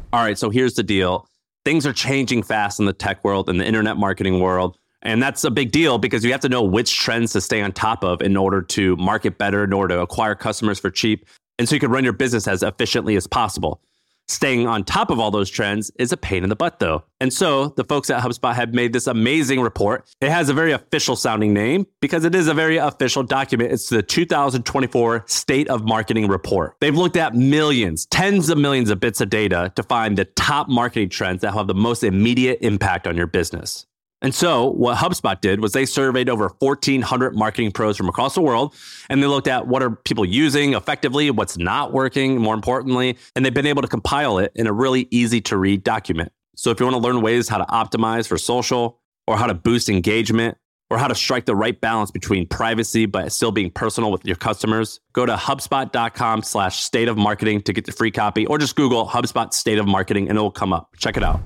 All right, so here's the deal. Things are changing fast in the tech world and the internet marketing world. And that's a big deal because you have to know which trends to stay on top of in order to market better, in order to acquire customers for cheap. And so you can run your business as efficiently as possible. Staying on top of all those trends is a pain in the butt, though. And so the folks at HubSpot have made this amazing report. It has a very official sounding name because it is a very official document. It's the 2024 State of Marketing Report. They've looked at millions, tens of millions of bits of data to find the top marketing trends that have the most immediate impact on your business. And so what HubSpot did was they surveyed over 1,400 marketing pros from across the world, and they looked at what are people using effectively, what's not working, more importantly, and they've been able to compile it in a really easy to read document. So if you want to learn ways how to optimize for social, or how to boost engagement, or how to strike the right balance between privacy but still being personal with your customers, go to HubSpot.com/state of marketing to get the free copy, or just Google HubSpot State of Marketing and it will come up. Check it out.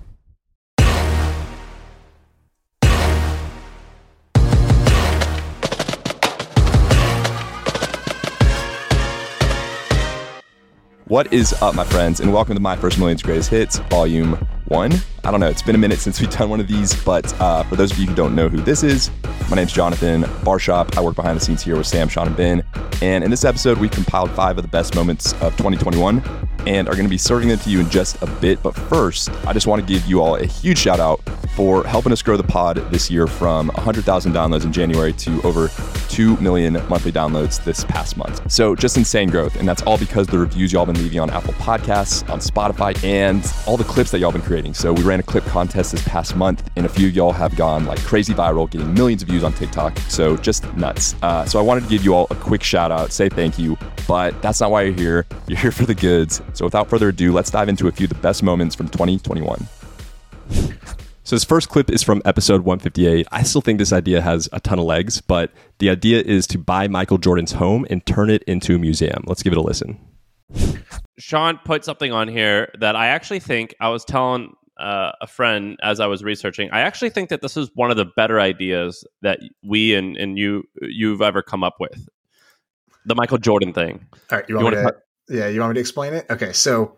What is up, my friends, and welcome to My First Million's Greatest Hits, Volume 1. I don't know, it's been a minute since we've done one of these, but for those of you who don't know who this is, my name's Jonathan Barshop. I work behind the scenes here with Sam, Sean, and Ben. And in this episode, we compiled 5 of the best moments of 2021 and are going to be serving them to you in just a bit. But first, I just want to give you all a huge shout out for helping us grow the pod this year from 100,000 downloads in January to over 2 million monthly downloads this past month. So just insane growth. And that's all because the reviews y'all been leaving on Apple Podcasts, on Spotify, and all the clips that y'all been creating. So we ran a clip contest this past month, and a few of y'all have gone like crazy viral, getting millions of views on TikTok. So just nuts. So I wanted to give you all a quick shout out, say thank you, but that's not why you're here. You're here for the goods. So without further ado, let's dive into a few of the best moments from 2021. So this first clip is from episode 158. I still think this idea has a ton of legs, but the idea is to buy Michael Jordan's home and turn it into a museum. Let's give it a listen. Sean put something on here that I actually think, I was telling a friend as I was researching, I actually think that this is one of the better ideas that we and you've ever come up with. The Michael Jordan thing. All right, you want me to explain it? Okay, so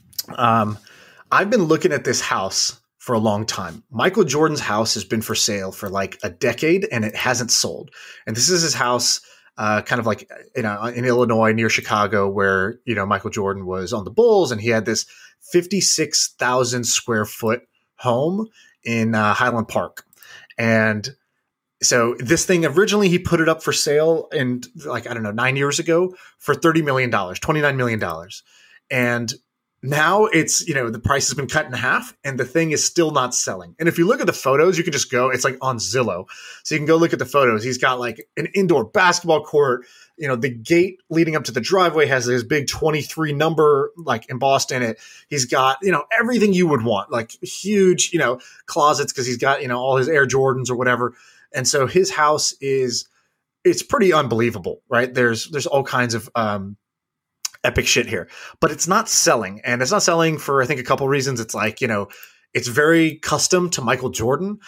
I've been looking at this house for a long time. Michael Jordan's house has been for sale for like a decade and it hasn't sold. And this is his house kind of like in Illinois near Chicago where, Michael Jordan was on the Bulls and he had this 56,000 square foot home in Highland Park. And so this thing, originally he put it up for sale in 9 years ago for $30 million, $29 million. And now it's, the price has been cut in half and the thing is still not selling. And if you look at the photos, you can just go, it's like on Zillow. So you can go look at the photos. He's got like an indoor basketball court. The gate leading up to the driveway has this big 23 number like embossed in it. He's got, everything you would want, like huge, closets because he's got, all his Air Jordans or whatever. And so his house it's pretty unbelievable, right? There's all kinds of, epic shit here, but it's not selling, and it's not selling for I think a couple reasons. It's like it's very custom to Michael Jordan,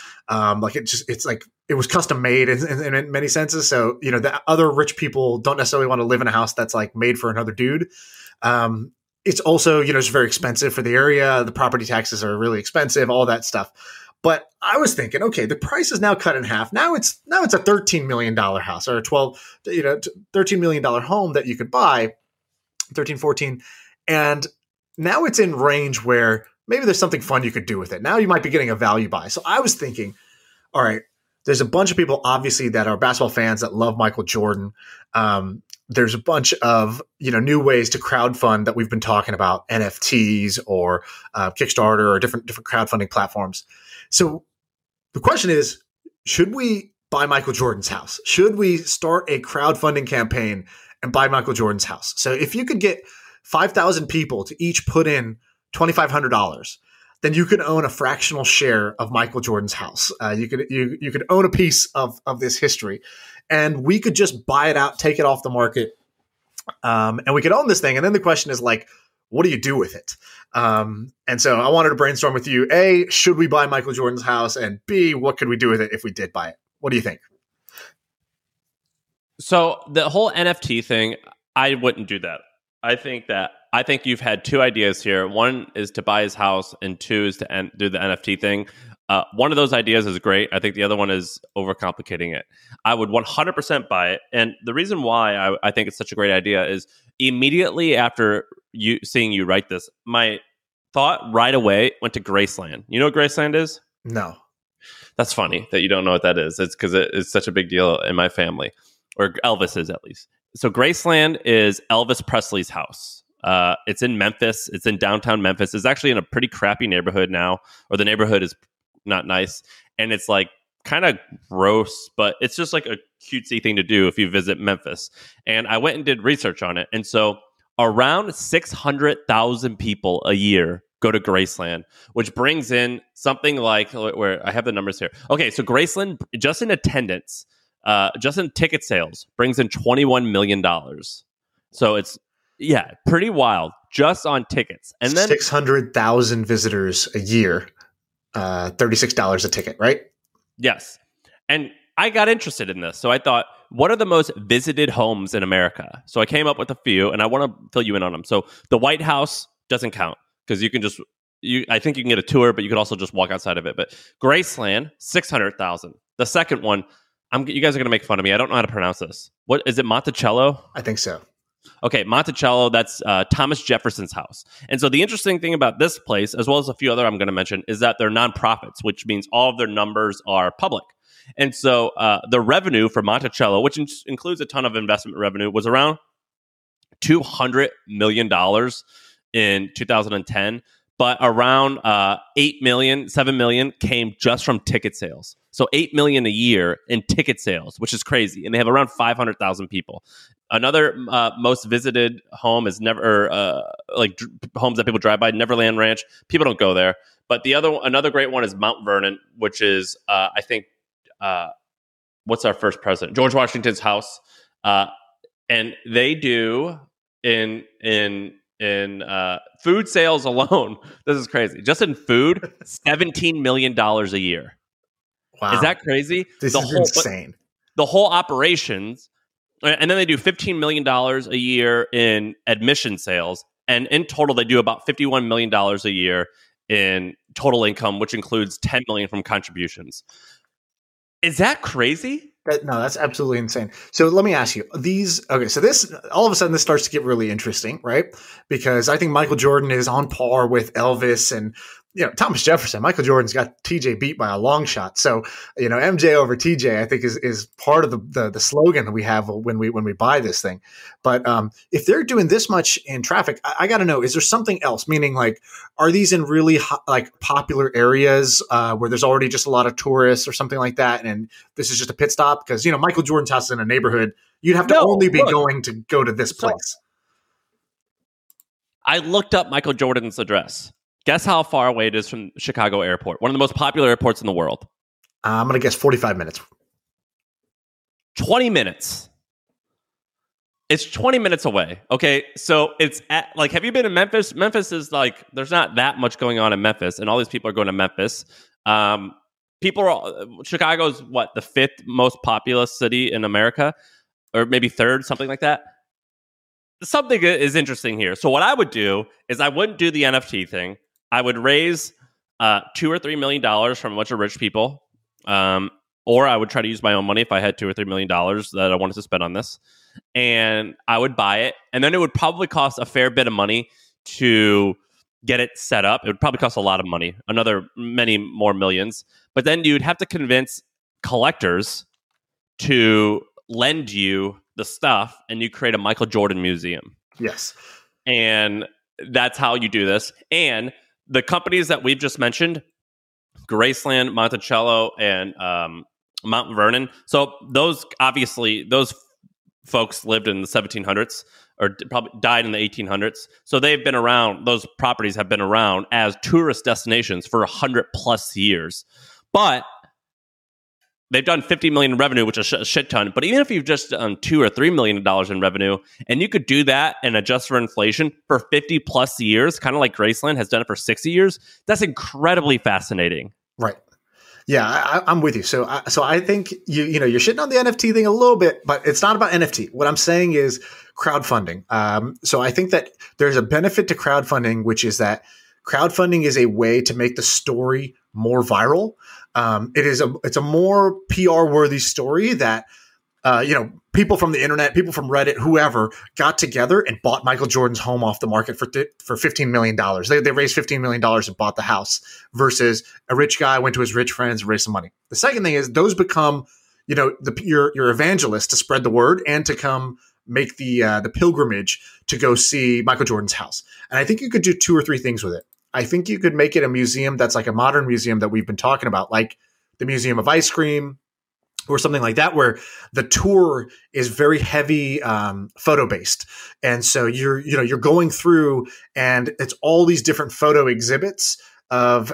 it was custom made in many senses. So the other rich people don't necessarily want to live in a house that's like made for another dude. It's also it's very expensive for the area. The property taxes are really expensive, all that stuff. But I was thinking, okay, the price is now cut in half. Now it's a $13 million house or a $13 million home that you could buy. 13, 14. And now it's in range where maybe there's something fun you could do with it. Now you might be getting a value buy. So I was thinking, all right, there's a bunch of people obviously that are basketball fans that love Michael Jordan. There's a bunch of, new ways to crowdfund that we've been talking about, NFTs or Kickstarter or different crowdfunding platforms. So the question is, should we buy Michael Jordan's house? Should we start a crowdfunding campaign and buy Michael Jordan's house? So if you could get 5,000 people to each put in $2,500, then you could own a fractional share of Michael Jordan's house. You could own a piece of this history, and we could just buy it out, take it off the market, and we could own this thing. And then the question is like, what do you do with it? And so I wanted to brainstorm with you. A, should we buy Michael Jordan's house? And B, what could we do with it if we did buy it? What do you think? So the whole NFT thing, I wouldn't do that. I think you've had two ideas here. One is to buy his house, and two is to do the NFT thing. One of those ideas is great. I think the other one is overcomplicating it. I would 100% buy it. And the reason why I think it's such a great idea is immediately after seeing you write this, my thought right away went to Graceland. You know what Graceland is? No. That's funny that you don't know what that is. It's because it's such a big deal in my family, or Elvis is at least. So Graceland is Elvis Presley's house. It's in Memphis. It's in downtown Memphis. It's actually in a pretty crappy neighborhood now, or the neighborhood is not nice. And it's like kind of gross, but it's just like a cutesy thing to do if you visit Memphis. And I went and did research on it. And so around 600,000 people a year go to Graceland, which brings in something like, where I have the numbers here. Okay, so Graceland, just in attendance, just in ticket sales, brings in $21 million. So it's, pretty wild just on tickets. And then 600,000 visitors a year, $36 a ticket, right? Yes. And I got interested in this. So I thought, what are the most visited homes in America? So I came up with a few, and I want to fill you in on them. So the White House doesn't count because you can just, I think you can get a tour, but you could also just walk outside of it. But Graceland, 600,000. The second one, you guys are going to make fun of me. I don't know how to pronounce this. What is it? Monticello? I think so. Okay, Monticello, that's Thomas Jefferson's house. And so the interesting thing about this place, as well as a few other I'm going to mention, is that they're nonprofits, which means all of their numbers are public. And so the revenue for Monticello, which includes a ton of investment revenue, was around $200 million in 2010. But around 8 million, 7 million came just from ticket sales. So 8 million a year in ticket sales, which is crazy. And they have around 500,000 people. Another most visited home is homes that people drive by, Neverland Ranch. People don't go there. But another great one is Mount Vernon, which is, I think, what's our first president? George Washington's house. And they do in food sales alone, this is crazy. Just in food, $17 million a year. Wow. Is that crazy? This is insane. The whole operations, and then they do $15 million a year in admission sales. And in total, they do about $51 million a year in total income, which includes $10 million from contributions. Is that crazy? No, that's absolutely insane. So let me ask you so this, all of a sudden this starts to get really interesting, right? Because I think Michael Jordan is on par with Elvis and, Thomas Jefferson. Michael Jordan's got TJ beat by a long shot. So, MJ over TJ, I think is part of the slogan that we have when we buy this thing. But if they're doing this much in traffic, I got to know, is there something else? Meaning, like, are these in really popular areas where there's already just a lot of tourists or something like that? And this is just a pit stop? Because, Michael Jordan's house is in a neighborhood. You'd have to going to go to this place. I looked up Michael Jordan's address. Guess how far away it is from Chicago Airport, one of the most popular airports in the world. I'm going to guess 45 minutes. 20 minutes. It's 20 minutes away. Okay, so it's have you been in Memphis? Memphis is there's not that much going on in Memphis, and all these people are going to Memphis. Chicago's the fifth most populous city in America, or maybe third, something like that. Something is interesting here. So what I would do is I wouldn't do the NFT thing. I would raise $2 or $3 million from a bunch of rich people, or I would try to use my own money if I had $2 or $3 million that I wanted to spend on this, and I would buy it. And then it would probably cost a fair bit of money to get it set up. It would probably cost a lot of money, many more millions. But then you'd have to convince collectors to lend you the stuff, and you create a Michael Jordan museum. Yes. And that's how you do this. And the companies that we've just mentioned, Graceland, Monticello, and Mount Vernon. So those folks lived in the 1700s or probably died in the 1800s. So they've been around, those properties have been around as tourist destinations for 100 plus years. But they've done $50 million in revenue, which is a shit ton. But even if you've just done $2 or $3 million in revenue, and you could do that and adjust for inflation for 50 plus years, kind of like Graceland has done it for 60 years, that's incredibly fascinating. Right. Yeah, I'm with you. So I think you're shitting on the NFT thing a little bit, but it's not about NFT. What I'm saying is crowdfunding. So I think that there's a benefit to crowdfunding, which is that crowdfunding is a way to make the story more viral. It's a more PR worthy story that people from the internet, people from Reddit, whoever got together and bought Michael Jordan's home off the market for $15 million. They raised $15 million and bought the house versus a rich guy went to his rich friends and raised some money. The second thing is those become, your evangelist to spread the word and to come make the pilgrimage to go see Michael Jordan's house. And I think you could do 2 or 3 things with it. I think you could make it a museum that's like a modern museum that we've been talking about, like the Museum of Ice Cream, or something like that, where the tour is very heavy photo based, and so you're going through, and it's all these different photo exhibits of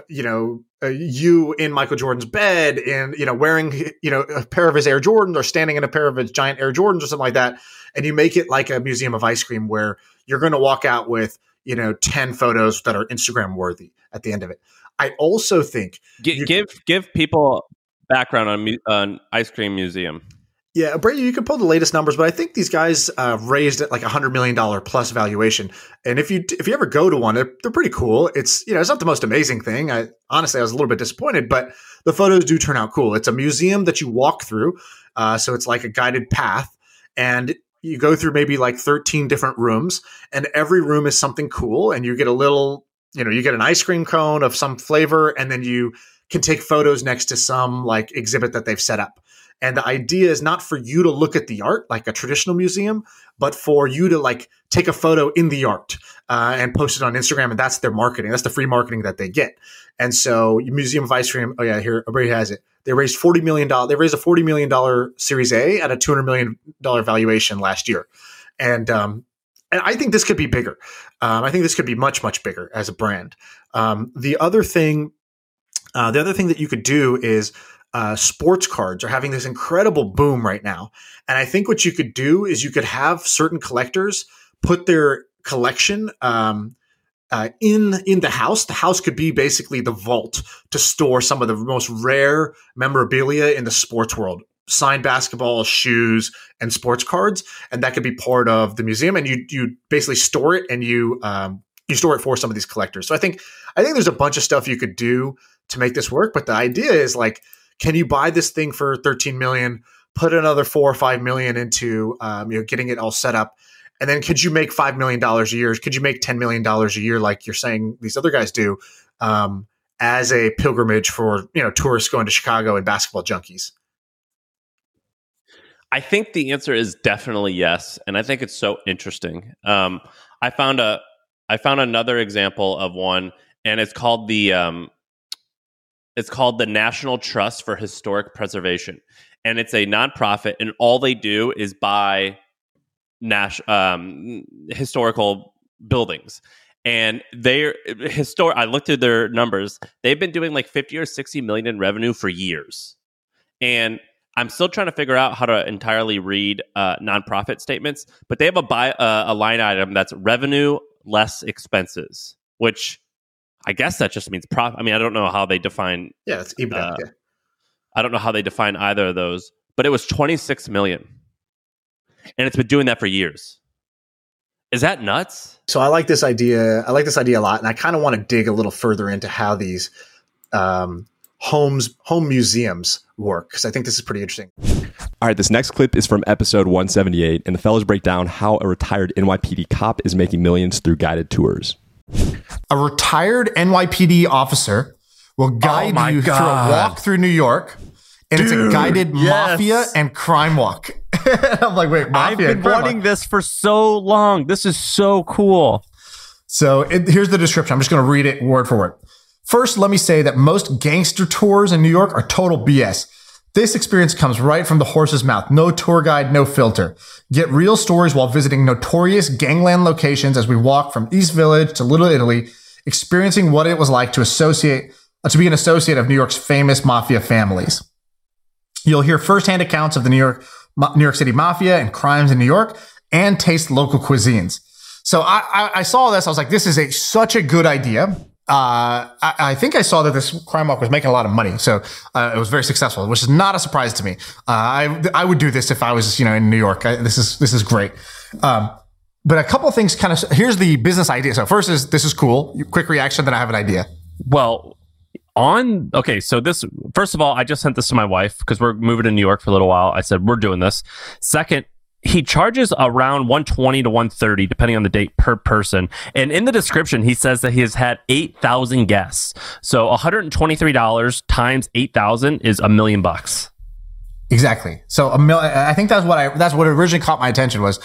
you in Michael Jordan's bed, and wearing a pair of his Air Jordans, or standing in a pair of his giant Air Jordans, or something like that, and you make it like a Museum of Ice Cream where you're going to walk out with 10 photos that are Instagram worthy at the end of it. I also think give people background on Ice Cream Museum. Yeah, Brady, you can pull the latest numbers, but I think these guys raised at like $100 million plus valuation. And if you ever go to one, they're pretty cool. It's it's not the most amazing thing. Honestly, I was a little bit disappointed, but the photos do turn out cool. It's a museum that you walk through, so it's like a guided path, and you go through maybe like 13 different rooms, and every room is something cool, and you get a little, you get an ice cream cone of some flavor, and then you can take photos next to some like exhibit that they've set up. And the idea is not for you to look at the art like a traditional museum, but for you to like take a photo in the art and post it on Instagram. And that's their marketing. That's the free marketing that they get. And so Museum of Ice Cream, oh yeah, here, Brady has it. They raised $40 million. They raised a $40 million Series A at a $200 million valuation last year. And I think this could be bigger. I think this could be much, much bigger as a brand. The other thing that you could do is sports cards are having this incredible boom right now. And I think what you could do is you could have certain collectors put their collection in the house. The house could be basically the vault to store some of the most rare memorabilia in the sports world. Signed basketball, shoes, and sports cards. And that could be part of the museum. And you basically store it, and you store it for some of these collectors. So I think there's a bunch of stuff you could do to make this work. But the idea is like, can you buy this thing for $13 million, put another $4 or $5 million into getting it all set up, and then could you make $5 million a year? Could you make $10 million a year, like you're saying these other guys do, as a pilgrimage for tourists going to Chicago and basketball junkies? I think the answer is definitely yes, and I think it's so interesting. I found another example of one, and it's called the National Trust for Historic Preservation, and it's a nonprofit, and all they do is buy historical buildings. And I looked at their numbers. They've been doing like 50 or 60 million in revenue for years, and I'm still trying to figure out how to entirely read nonprofit statements. But they have a line item that's revenue less expenses, which I guess that just means profit. I mean, I don't know how they define. Yeah, it's EBITDA. Yeah. I don't know how they define either of those, but it was 26 million, and it's been doing that for years. Is that nuts? So I like this idea. I like this idea a lot, and I kind of want to dig a little further into how these home museums work, because I think this is pretty interesting. All right, this next clip is from episode 178, and the fellas break down how a retired NYPD cop is making millions through guided tours. A retired NYPD officer will guide you through a walk through New York, and it's a guided mafia and crime walk. I'm like, wait, mafia? I've been wanting this for so long. This is so cool. So here's the description. I'm just going to read it word for word. First, let me say that most gangster tours in New York are total BS. This experience comes right from the horse's mouth. No tour guide, no filter. Get real stories while visiting notorious gangland locations as we walk from East Village to Little Italy, experiencing what it was like to be an associate of New York's famous mafia families. You'll hear firsthand accounts of the New York City mafia and crimes in New York, and taste local cuisines. So I saw this. I was like, this is such a good idea. I think I saw that this crime walk was making a lot of money. So it was very successful, which is not a surprise to me. I would do this if I was, in New York. This is great. But a couple of things here's the business idea. So first is, this is cool. Quick reaction, then I have an idea. Well, so this, first of all, I just sent this to my wife because we're moving to New York for a little while. I said, we're doing this. Second, he charges around $120 to $130, depending on the date, per person. And in the description, he says that he has had 8,000 guests. So $123 times 8,000 is $1 million. Exactly. So I think that's what originally caught my attention was,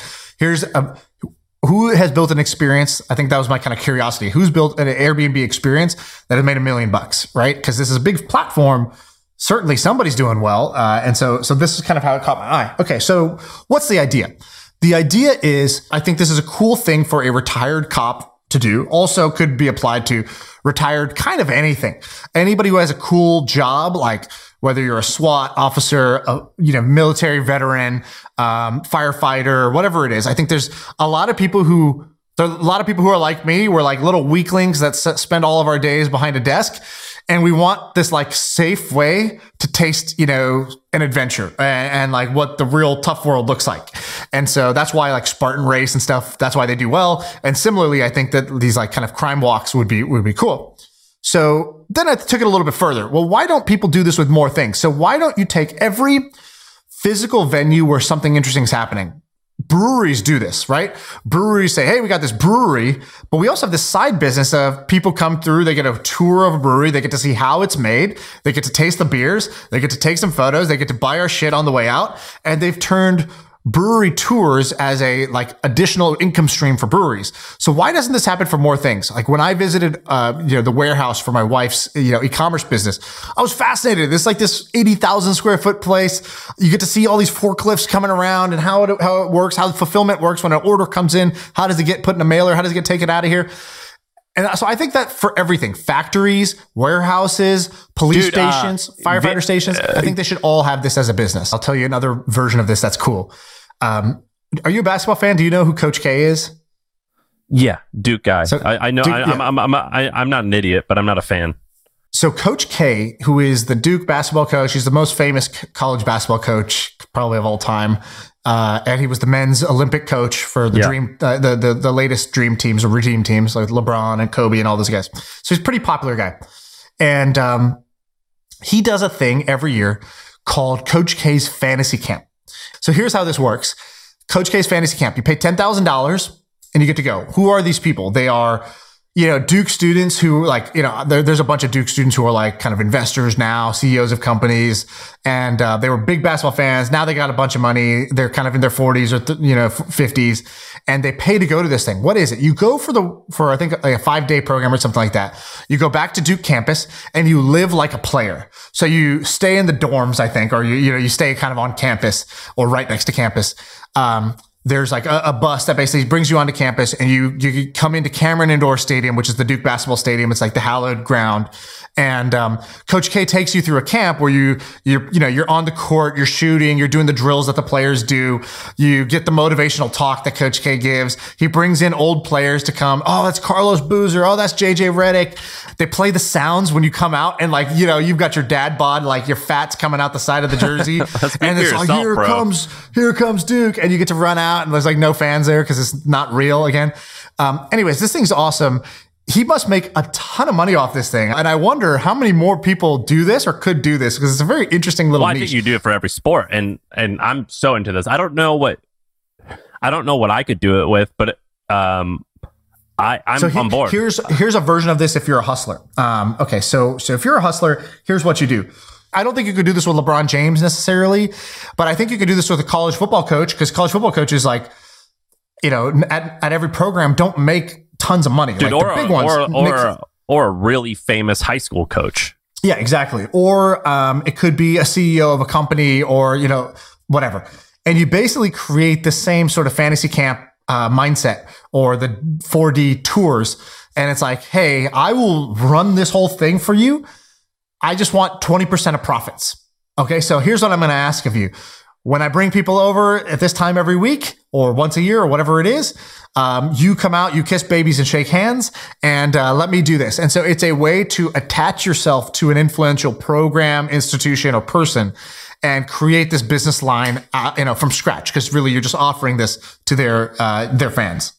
who has built an experience? I think that was my kind of curiosity. Who's built an Airbnb experience that has made $1 million, right? Because this is a big platform. Certainly somebody's doing well. And so this is kind of how it caught my eye. Okay. So what's the idea? The idea is, I think this is a cool thing for a retired cop to do. Also could be applied to retired kind of anything. Anybody who has a cool job, like whether you're a SWAT officer, military veteran, firefighter, whatever it is. I think there's a lot of people who are like me. We're like little weaklings that spend all of our days behind a desk. And we want this like safe way to taste, an adventure and like what the real tough world looks like. And so that's why like Spartan Race and stuff, that's why they do well. And similarly, I think that these like kind of crime walks would be cool. So then I took it a little bit further. Well, why don't people do this with more things? So why don't you take every physical venue where something interesting is happening? Breweries do this, right? Breweries say, hey, we got this brewery, but we also have this side business of people come through, they get a tour of a brewery, they get to see how it's made, they get to taste the beers, they get to take some photos, they get to buy our shit on the way out, and they've turned brewery tours as a like additional income stream for breweries. So why doesn't this happen for more things? Like when I visited, the warehouse for my wife's, e-commerce business, I was fascinated. This 80,000 square foot place. You get to see all these forklifts coming around and how it works, how the fulfillment works when an order comes in. How does it get put in a mailer? How does it get taken out of here? And so I think that for everything, factories, warehouses, police stations, firefighter stations, I think they should all have this as a business. I'll tell you another version of this that's cool. Are you a basketball fan? Do you know who Coach K is? Yeah, Duke guy. So, I know. I'm not an idiot, but I'm not a fan. So Coach K, who is the Duke basketball coach, he's the most famous college basketball coach probably of all time. And he was the men's Olympic coach for the dream, the latest dream teams or redeem teams like LeBron and Kobe and all those guys. So he's a pretty popular guy. And he does a thing every year called Coach K's Fantasy Camp. So here's how this works. Coach K's Fantasy Camp. You pay $10,000 and you get to go. Who are these people? They are, Duke students who there's a bunch of Duke students who are like kind of investors now, CEOs of companies. And they were big basketball fans. Now they got a bunch of money. They're kind of in their 40s or 50s, and they pay to go to this thing. What is it? You go for I think like a 5-day program or something like that. You go back to Duke campus and you live like a player. So you stay in the dorms, I think, or you stay kind of on campus or right next to campus. There's like a bus that basically brings you onto campus, and you come into Cameron Indoor Stadium, which is the Duke basketball stadium. It's like the hallowed ground. And Coach K takes you through a camp where you're on the court, you're shooting, you're doing the drills that the players do. You get the motivational talk that Coach K gives. He brings in old players to come. Oh, that's Carlos Boozer. Oh, that's JJ Redick. They play the sounds when you come out, and you've got your dad bod, like your fat's coming out the side of the jersey, and it's like here comes Duke, and you get to run out, and there's like no fans there because it's not real again. Anyways, this thing's awesome. He must make a ton of money off this thing. And I wonder how many more people do this or could do this, because it's a very interesting little niche. I think you do it for every sport. And I'm so into this. I don't know what I could do it with, but I'm on board. Here's a version of this if you're a hustler. Okay, so if you're a hustler, here's what you do. I don't think you could do this with LeBron James necessarily, but I think you could do this with a college football coach, because college football coaches, at every program, don't make tons of money. Dude, like the big ones, or a really famous high school coach. Yeah, exactly. Or it could be a CEO of a company, or whatever. And you basically create the same sort of fantasy camp mindset, or the 4D tours. And it's like, hey, I will run this whole thing for you. I just want 20% of profits. Okay, so here's what I'm going to ask of you. When I bring people over at this time every week or once a year or whatever it is, you come out, you kiss babies and shake hands, and let me do this. And so it's a way to attach yourself to an influential program, institution, or person and create this business line, from scratch. Because really, you're just offering this to their fans.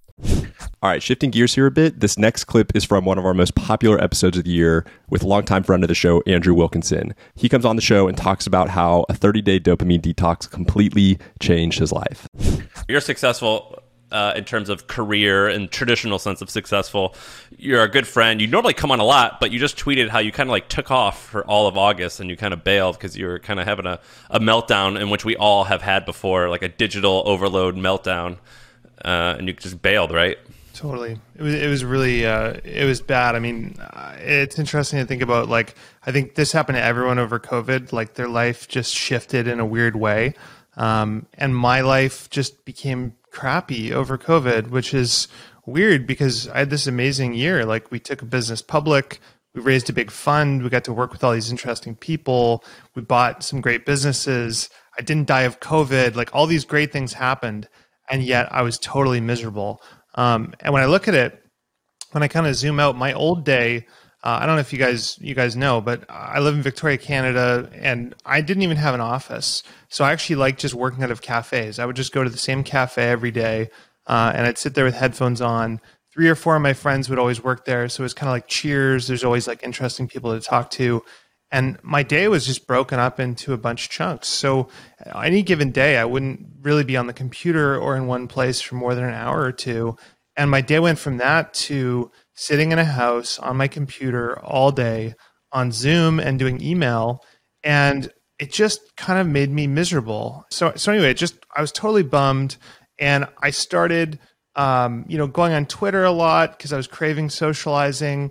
All right, shifting gears here a bit. This next clip is from one of our most popular episodes of the year with longtime friend of the show, Andrew Wilkinson. He comes on the show and talks about how a 30-day dopamine detox completely changed his life. You're successful in terms of career and traditional sense of successful. You're a good friend. You normally come on a lot, but you just tweeted how you kind of like took off for all of August and you kind of bailed because you were kind of having a meltdown, in which we all have had before, like a digital overload meltdown, and you just bailed, right? Totally. It was really, it was bad. I mean, it's interesting to think about, like, I think this happened to everyone over COVID, like their life just shifted in a weird way. And my life just became crappy over COVID, which is weird because I had this amazing year. Like, we took a business public, we raised a big fund, we got to work with all these interesting people, we bought some great businesses, I didn't die of COVID, like all these great things happened. And yet I was totally miserable. And when I look at it, when I kind of zoom out, my old day, I don't know if you guys know, but I live in Victoria, Canada, and I didn't even have an office. So I actually liked just working out of cafes. I would just go to the same cafe every day, and I'd sit there with headphones on. 3 or 4 of my friends would always work there. So it was kind of like Cheers. There's always like interesting people to talk to. And my day was just broken up into a bunch of chunks. So any given day, I wouldn't really be on the computer or in one place for more than an hour or two. And my day went from that to sitting in a house on my computer all day on Zoom and doing email. And it just kind of made me miserable. So anyway, I was totally bummed. And I started going on Twitter a lot because I was craving socializing.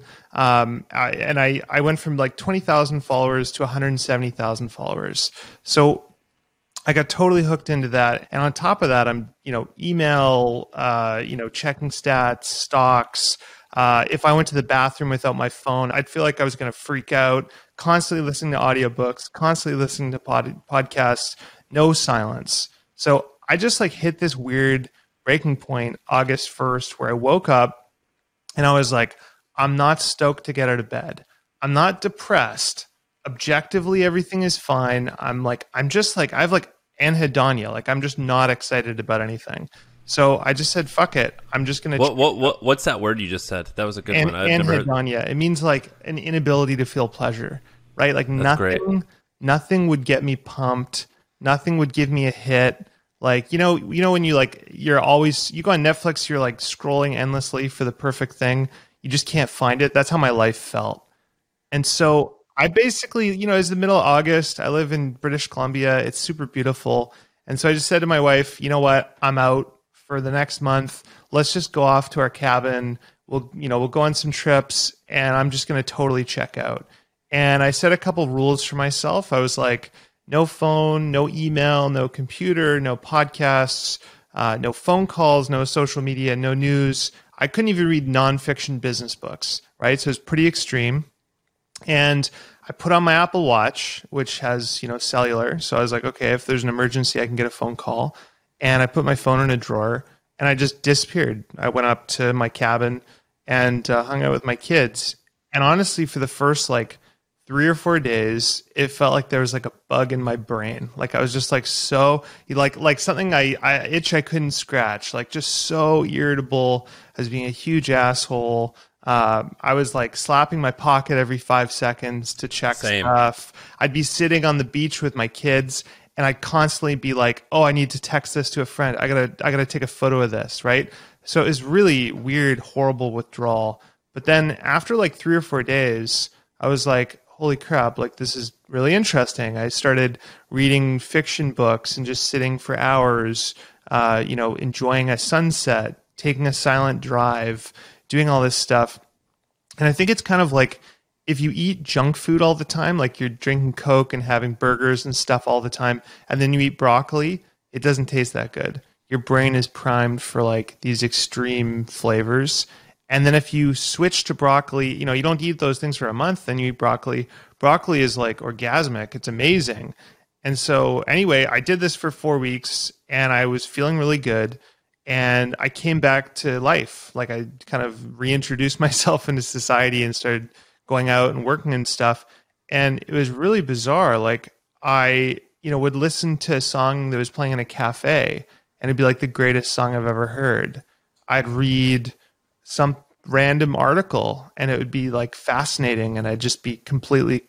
I went from like 20,000 followers to 170,000 followers. So I got totally hooked into that. And on top of that, I'm, email, checking stats, stocks. If I went to the bathroom without my phone, I'd feel like I was going to freak out, constantly listening to audiobooks, constantly listening to podcasts, no silence. So I just like hit this weird breaking point August 1st where I woke up and I was like, I'm not stoked to get out of bed. I'm not depressed. Objectively, everything is fine. I have like anhedonia. Like, I'm just not excited about anything. So I just said, fuck it. I'm just going to... What's that word you just said? That was a good one. Anhedonia. It means like an inability to feel pleasure, right? Like nothing would get me pumped. Nothing would give me a hit. Like, when you go on Netflix, you're like scrolling endlessly for the perfect thing. You just can't find it. That's how my life felt. And so I basically, it's the middle of August. I live in British Columbia. It's super beautiful. And so I just said to my wife, you know what? I'm out for the next month. Let's just go off to our cabin. We'll go on some trips and I'm just going to totally check out. And I set a couple rules for myself. I was like, no phone, no email, no computer, no podcasts, no phone calls, no social media, no news. I couldn't even read nonfiction business books, right? So it's pretty extreme. And I put on my Apple Watch, which has, cellular. So I was like, okay, if there's an emergency, I can get a phone call. And I put my phone in a drawer and I just disappeared. I went up to my cabin and hung out with my kids. And honestly, for the first 3 or 4 days, it felt like there was like a bug in my brain. Like I was just like something I itch I couldn't scratch, like just so irritable, as being a huge asshole. I was like slapping my pocket every 5 seconds to check stuff. I'd be sitting on the beach with my kids and I'd constantly be like, oh, I need to text this to a friend. I gotta take a photo of this, right? So it was really weird, horrible withdrawal. But then after 3 or 4 days, I was like, holy crap, this is really interesting. I started reading fiction books and just sitting for hours, enjoying a sunset, taking a silent drive, doing all this stuff. And I think it's kind of like if you eat junk food all the time, like you're drinking Coke and having burgers and stuff all the time, and then you eat broccoli, it doesn't taste that good. Your brain is primed for these extreme flavors. And then if you switch to broccoli, you don't eat those things for a month, then you eat broccoli. Broccoli is orgasmic. It's amazing. And so anyway, I did this for 4 weeks and I was feeling really good. And I came back to life. Like I kind of reintroduced myself into society and started going out and working and stuff. And it was really bizarre. Like I, would listen to a song that was playing in a cafe and it'd be like the greatest song I've ever heard. I'd read some random article and it would be like fascinating and I'd just be completely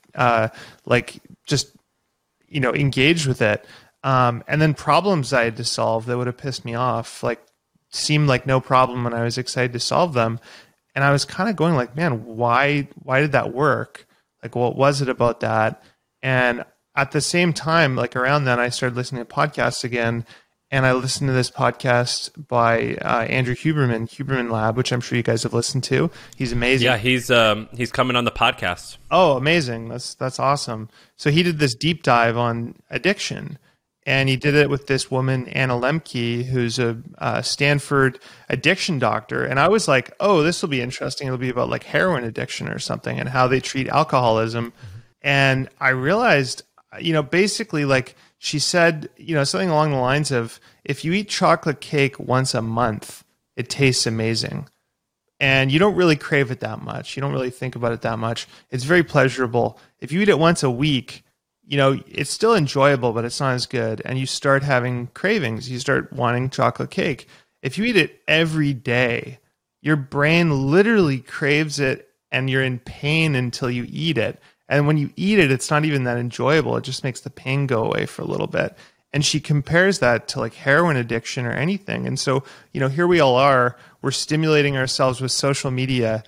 engaged with it. And then problems I had to solve that would have pissed me off, like seemed like no problem when I was excited to solve them. And I was kind of going like, man, why did that work? Like, what was it about that? And at the same time, like around then, I started listening to podcasts again. And I listened to this podcast by Andrew Huberman, Huberman Lab, which I'm sure you guys have listened to. He's amazing. Yeah, he's coming on the podcast. Oh, amazing. That's awesome. So he did this deep dive on addiction. And he did it with this woman, Anna Lemke, who's a Stanford addiction doctor. And I was like, oh, this will be interesting. It'll be about like heroin addiction or something and how they treat alcoholism. And I realized, basically like she said, something along the lines of, if you eat chocolate cake once a month, it tastes amazing. And you don't really crave it that much. You don't really think about it that much. It's very pleasurable. If you eat it once a week, it's still enjoyable, but it's not as good. And you start having cravings. You start wanting chocolate cake. If you eat it every day, your brain literally craves it and you're in pain until you eat it. And when you eat it, it's not even that enjoyable. It just makes the pain go away for a little bit. And she compares that to like heroin addiction or anything. And so, here we all are. We're stimulating ourselves with social media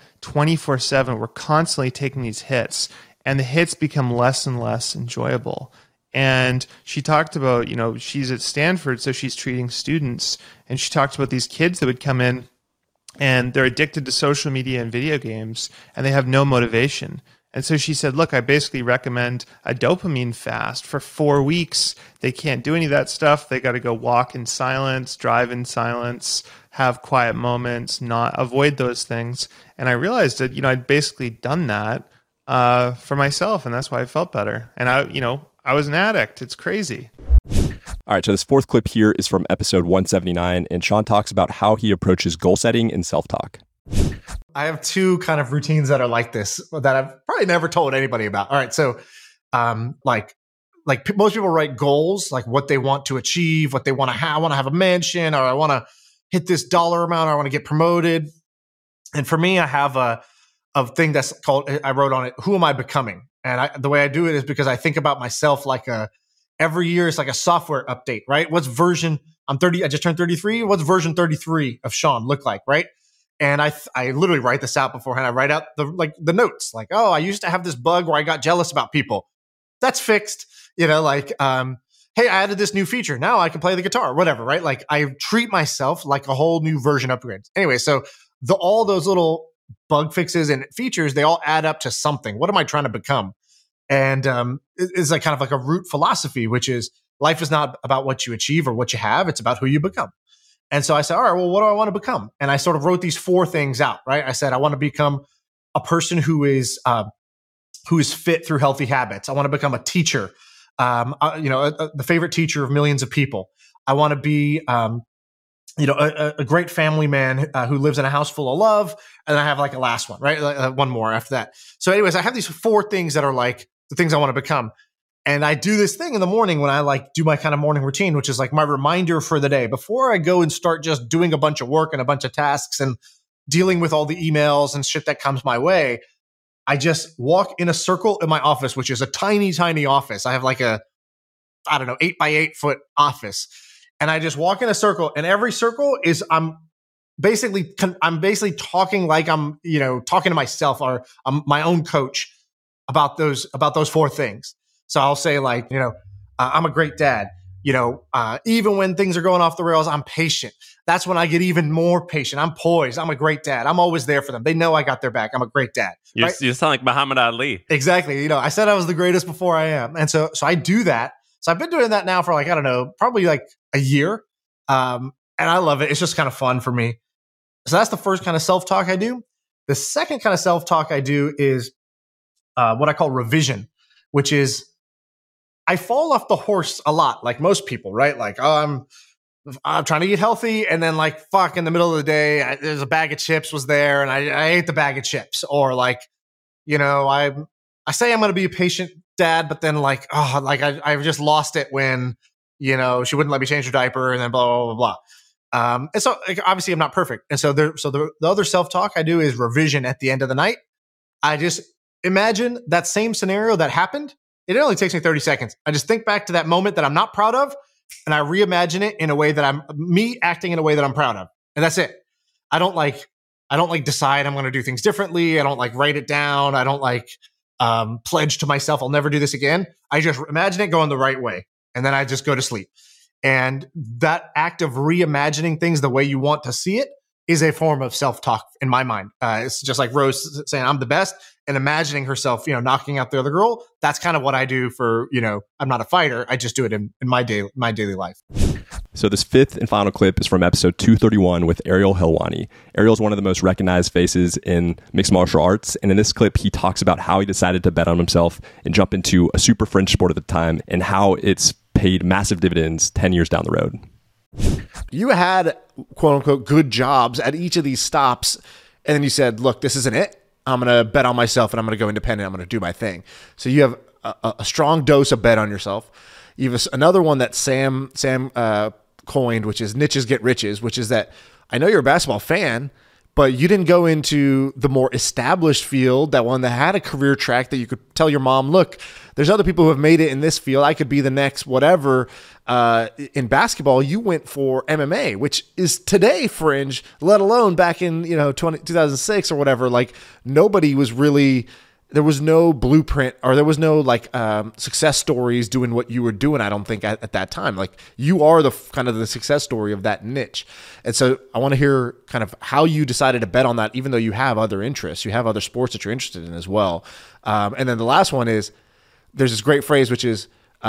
24/7. We're constantly taking these hits. And the hits become less and less enjoyable. And she talked about, she's at Stanford, so she's treating students. And she talked about these kids that would come in and they're addicted to social media and video games and they have no motivation. And so she said, look, I basically recommend a dopamine fast for 4 weeks. They can't do any of that stuff. They got to go walk in silence, drive in silence, have quiet moments, not avoid those things. And I realized that, I'd basically done that for myself, and that's why I felt better. And I was an addict. It's crazy. All right, so this fourth clip here is from episode 179, and Sean talks about how he approaches goal setting and self-talk. I have two kind of routines that are like this that I've probably never told anybody about. All right, so like most people write goals, like what they want to achieve, what they want to have. I want to have a mansion, or I want to hit this dollar amount, or I want to get promoted. And for me, I have a thing that's called, I wrote on it, who am I becoming? And the way I do it is because I think about myself like every year it's like a software update, right? What's version, I'm 30, I just turned 33. What's version 33 of Sean look like, right? And I literally write this out beforehand. I write out the notes, like, oh, I used to have this bug where I got jealous about people. That's fixed. Hey, I added this new feature. Now I can play the guitar, whatever, right? Like I treat myself like a whole new version upgrade. Anyway, so all those little bug fixes and features, they all add up to something. What am I trying to become? And it's like kind of like a root philosophy, which is life is not about what you achieve or what you have. It's about who you become. And so I said, all right, well, what do I want to become? And I sort of wrote these 4 things out, right? I said, I want to become a person who is fit through healthy habits. I want to become a teacher, the favorite teacher of millions of people. I want to be, a great family man who lives in a house full of love. And I have like a last one, right? One more after that. So anyways, I have these 4 things that are like the things I want to become. And I do this thing in the morning when I like do my kind of morning routine, which is like my reminder for the day. Before I go and start just doing a bunch of work and a bunch of tasks and dealing with all the emails and shit that comes my way, I just walk in a circle in my office, which is a tiny, tiny office. I have like 8 by 8 foot office. And I just walk in a circle, and every circle is I'm basically talking like I'm talking to myself, or I'm my own coach about those 4 things. So I'll say like, I'm a great dad. Even when things are going off the rails, I'm patient. That's when I get even more patient. I'm poised. I'm a great dad. I'm always there for them. They know I got their back. I'm a great dad. You right? sound like Muhammad Ali. Exactly. I said I was the greatest before I am. And so I do that. So I've been doing that now for like, I don't know, probably like a year. And I love it. It's just kind of fun for me. So that's the first kind of self-talk I do. The second kind of self-talk I do is what I call revision, which is I fall off the horse a lot, like most people, right? Like, oh, I'm trying to eat healthy, and then like, fuck, in the middle of the day, there's a bag of chips was there, and I ate the bag of chips. Or like, you know, I say I'm going to be a patient dad, but then like, oh, like I've just lost it when, you know, she wouldn't let me change her diaper, and then blah blah blah blah. And so like, obviously I'm not perfect, and so the other self-talk I do is revision at the end of the night. I just imagine that same scenario that happened. It only takes me 30 seconds. I just think back to that moment that I'm not proud of, and I reimagine it in a way that I'm me acting in a way that I'm proud of. And that's it. I don't like decide I'm going to do things differently. I don't like write it down. I don't like pledge to myself I'll never do this again. I just imagine it going the right way, and then I just go to sleep. And that act of reimagining things the way you want to see it is a form of self-talk in my mind. It's just like Rose saying I'm the best and imagining herself, you know, knocking out the other girl. That's kind of what I do for, you know, I'm not a fighter. I just do it in my daily life. So this fifth and final clip is from episode 231 with Ariel Helwani. Ariel's one of the most recognized faces in mixed martial arts. And in this clip, he talks about how he decided to bet on himself and jump into a super fringe sport at the time and how it's paid massive dividends 10 years down the road. You had, quote unquote, good jobs at each of these stops. And then you said, look, this isn't it. I'm going to bet on myself and I'm going to go independent. I'm going to do my thing. So you have a strong dose of bet on yourself. You have another one that Sam coined, which is niches get riches, which is that I know you're a basketball fan, but you didn't go into the more established field, that one that had a career track that you could tell your mom, look, there's other people who have made it in this field. I could be the next whatever. In basketball, you went for MMA, which is today fringe, let alone back in 2006 or whatever. Like nobody was really, there was no blueprint or there was no like success stories doing what you were doing. I don't think at that time. Like you are the kind of the success story of that niche, and so I want to hear kind of how you decided to bet on that, even though you have other interests, you have other sports that you're interested in as well. And then the last one is there's this great phrase which is.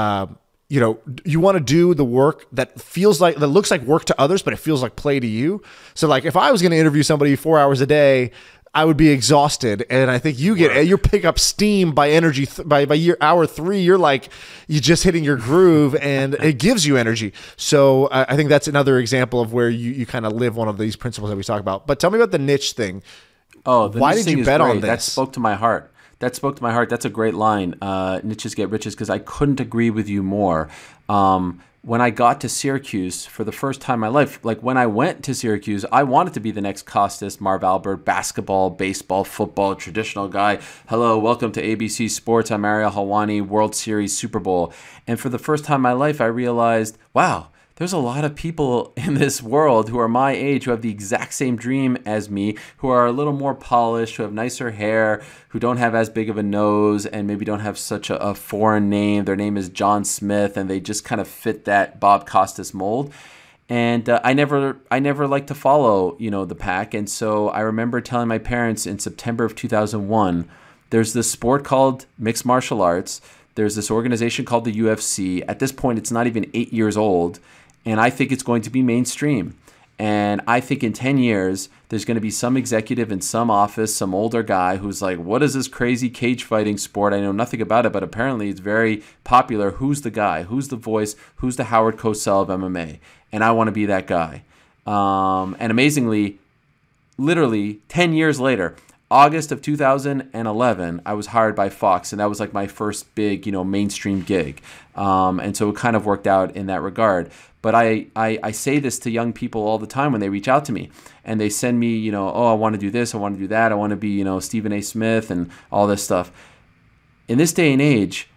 You want to do the work that looks like work to others, but it feels like play to you. So like if I was going to interview somebody 4 hours a day, I would be exhausted. And I think you pick up steam by energy by hour 3, you're just hitting your groove and it gives you energy. So I think that's another example of where you kind of live one of these principles that we talk about. But tell me about the niche thing. Oh, why did you bet on this? That spoke to my heart. That's a great line. Niches get riches, because I couldn't agree with you more. When I got to Syracuse for the first time in my life, like when I went to Syracuse, I wanted to be the next Costas, Marv Albert, basketball, baseball, football, traditional guy. Hello, welcome to ABC Sports. I'm Ariel Helwani, World Series, Super Bowl. And for the first time in my life, I realized, wow, there's a lot of people in this world who are my age, who have the exact same dream as me, who are a little more polished, who have nicer hair, who don't have as big of a nose, and maybe don't have such a foreign name. Their name is John Smith, and they just kind of fit that Bob Costas mold. And I never liked to follow, the pack. And so I remember telling my parents in September of 2001, there's this sport called mixed martial arts. There's this organization called the UFC. At this point, it's not even 8 years old. And I think it's going to be mainstream. And I think in 10 years, there's going to be some executive in some office, some older guy who's like, what is this crazy cage fighting sport? I know nothing about it, but apparently it's very popular. Who's the guy? Who's the voice? Who's the Howard Cosell of MMA? And I want to be that guy. And amazingly, literally 10 years later, August of 2011, I was hired by Fox, and that was like my first big, mainstream gig. And so it kind of worked out in that regard. But I say this to young people all the time when they reach out to me and they send me, I want to do this, I want to do that, I want to be, Stephen A. Smith and all this stuff. In this day and age,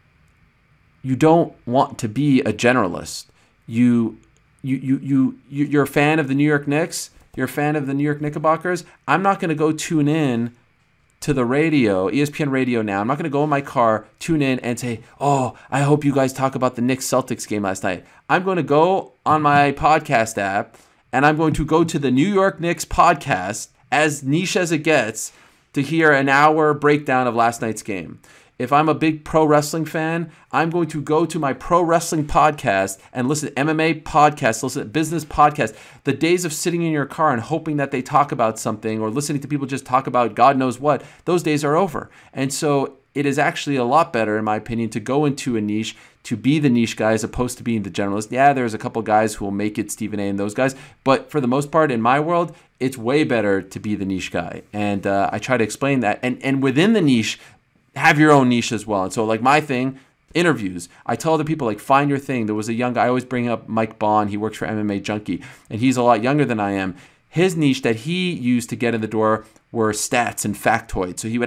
you don't want to be a generalist. You're a fan of the New York Knicks. You're a fan of the New York Knickerbockers. I'm not going to go tune in to the radio, ESPN radio now. I'm not going to go in my car, tune in and say, oh, I hope you guys talk about the Knicks-Celtics game last night. I'm going to go on my podcast app and I'm going to go to the New York Knicks podcast, as niche as it gets, to hear an hour breakdown of last night's game. If I'm a big pro wrestling fan, I'm going to go to my pro wrestling podcast and listen to MMA podcasts, listen to business podcasts. The days of sitting in your car and hoping that they talk about something or listening to people just talk about God knows what, those days are over. And so it is actually a lot better, in my opinion, to go into a niche, to be the niche guy as opposed to being the generalist. Yeah, there's a couple guys who will make it, Stephen A. and those guys, but for the most part, in my world, it's way better to be the niche guy. And I try to explain that. And within the niche, have your own niche as well. And so like my thing, interviews. I tell other people, like, find your thing. There was a young guy, I always bring up Mike Bond. He works for MMA Junkie, and he's a lot younger than I am. His niche that he used to get in the door were stats and factoids. So he would